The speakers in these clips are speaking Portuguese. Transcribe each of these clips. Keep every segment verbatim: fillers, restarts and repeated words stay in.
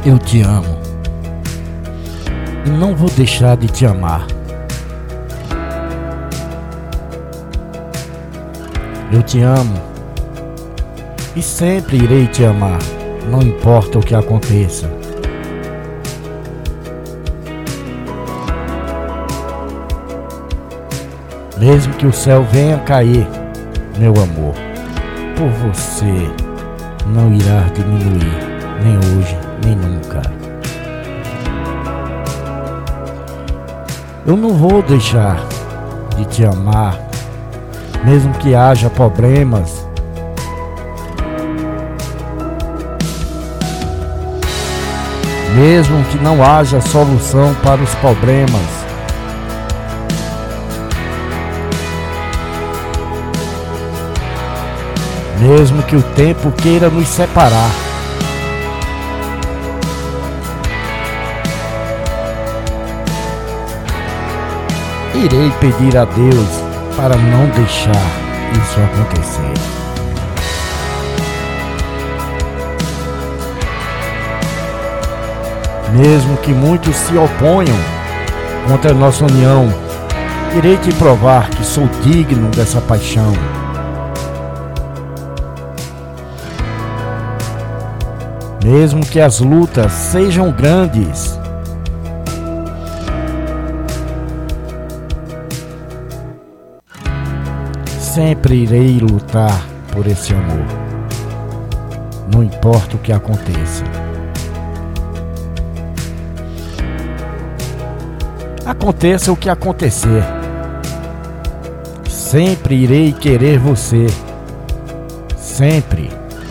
Eu te amo e não vou deixar de te amar. Eu te amo e sempre irei te amar, não importa o que aconteça. Mesmo que o céu venha cair, meu amor, por você não irá diminuir, nem hoje, nem nunca. Eu não vou deixar de te amar, mesmo que haja problemas. Mesmo que não haja solução para os problemas. Mesmo que o tempo queira nos separar. Irei pedir a Deus para não deixar isso acontecer. Mesmo que muitos se oponham contra a nossa união, irei te provar que sou digno dessa paixão. Mesmo que as lutas sejam grandes, sempre irei lutar por esse amor, não importa o que aconteça. Aconteça o que acontecer, sempre irei querer você, sempre.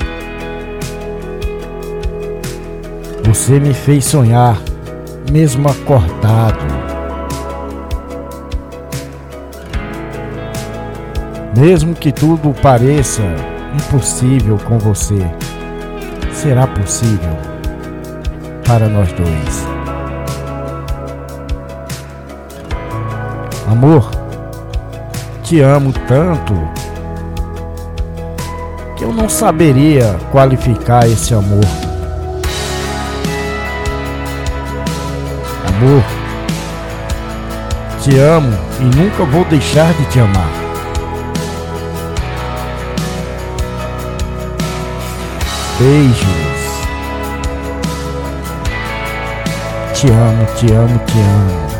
Você me fez sonhar, mesmo acordado. Mesmo que tudo pareça impossível com você, será possível para nós dois. Amor, te amo tanto que eu não saberia qualificar esse amor. Amor, te amo e nunca vou deixar de te amar. Beijos. Te amo, te amo, te amo.